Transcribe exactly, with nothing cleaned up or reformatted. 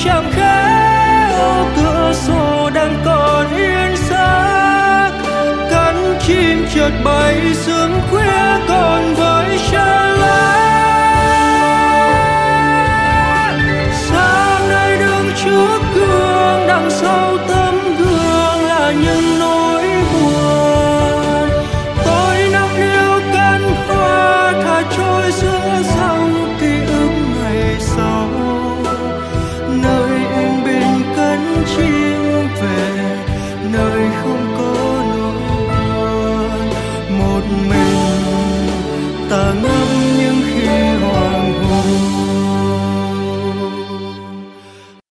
chẳng khác, cửa sổ đang còn yên xác, cánh chim chợt bay sương khuya